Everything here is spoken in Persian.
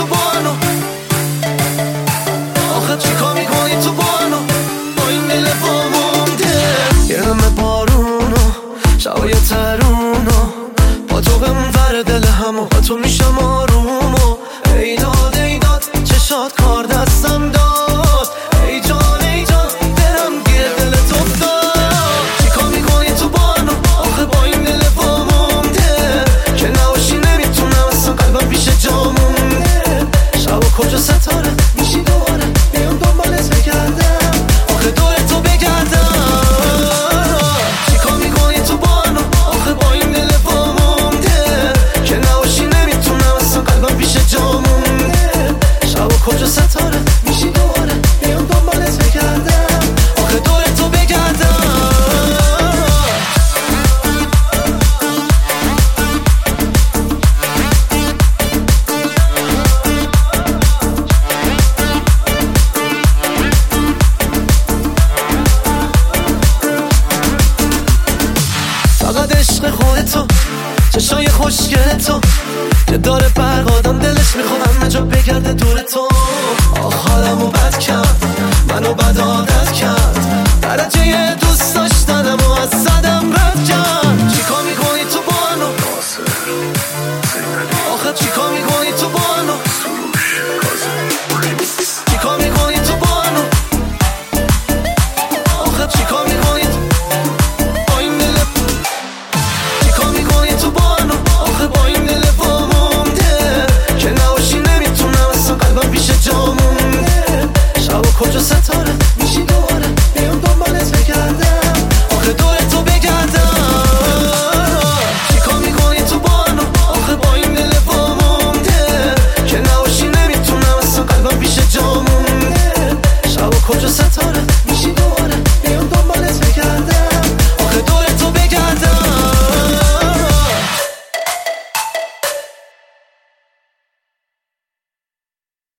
تو بانو؟ آخه چیکار میکنی تو بانو؟ با این دل مونده یه همه بارونو شبای ترونو با تو اون ور دل همو با تو میشم آرومو ایداد ایداد چشات کار دستم داد ای جان ای جان برم گیر دلت افتاد چیکار میکنی تو بانو؟ آخه با این دل مونده که نباشی نمیتونم اصلا قلبم پیش جا مونده شب و کجا ستاره میشی دوباره بیام دنبالت بگردم آخه دور تو بگردم چیکار میکنی تو بانو؟ آخه با این دل مونده که نباشی نمیتونم اصلا قلبم پیش جا مونده شب و کجا ستاره میشی دوباره بیام دنبالت بگردم آخه دور تو بگردم فقط عشق خودتو چشای خوشگل تو که داره برق آدم دلش میخواد همه جا بگرده دور تو آخ حالمو بد کرد منو بد عادت کرد درجه دوست داشتنم و از صدم رد کرد چیکار میکنی تو بانو؟ آخه چیکار میکنی تو بانو؟ چیکار میکنی تو بانو؟ آخه چیکار میکنی با این دل چیکار میکنی تو بانو؟ آخه با این دل مونده که نباشی نمیتونم اصلا قلبم پیش جا مونده شب و کجا ستاره میشی دوباره بیام دنبالت بگردم آخه دور تو بگردم چیکار میکنی تو بانو؟ آخه با این دل مونده که نباشی نمیتونم اصلا قلبم پیش جا مونده شب و کجا